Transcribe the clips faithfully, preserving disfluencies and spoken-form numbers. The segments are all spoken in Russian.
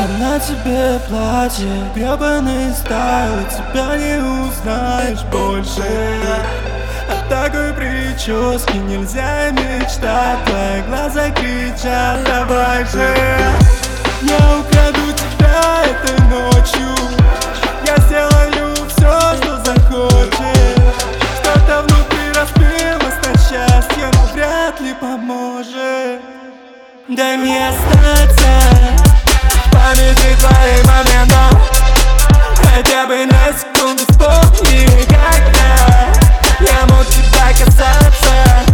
на тебе платье, гребаный стайл, тебя не узнаешь больше. От такой прически нельзя мечтать, твои глаза кричат: давай же. Я украду тебя этой ночью, я сделаю все, что захочешь. Что-то внутри разбилось на счастье, но вряд ли поможет. Дай мне остаться в памяти твоим моментом, хотя бы на секунду вспомни, когда я мог тебя касаться.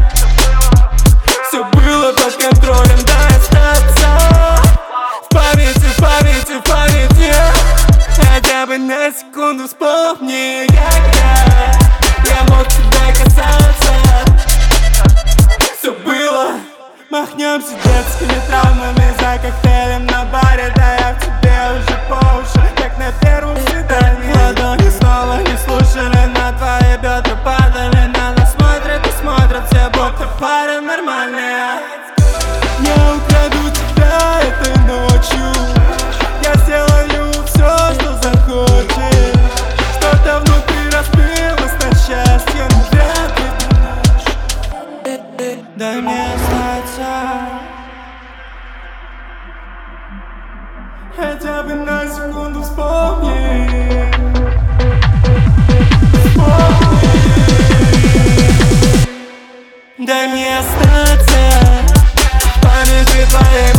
Все было под контролем, дай остаться в памяти, в памяти, в памяти, хотя бы на секунду вспомни, когда я мог тебя касаться. Все было. Махнемся детскими травмами за коктейлем на баре, да я в тебе уже по уши, как на первом свидании. Ладони снова не слушали, на твои бедра падали, на нас смотрят и смотрят все, будто пара нормальная. Я украду тебя этой ночью, я сделаю все, что захочешь. Что-то внутри разбилось на счастье, но вряд ли поможешь. Дай мне остаться хотя бы на секунду вспомни, вспомни. Дай мне остаться в памяти твоей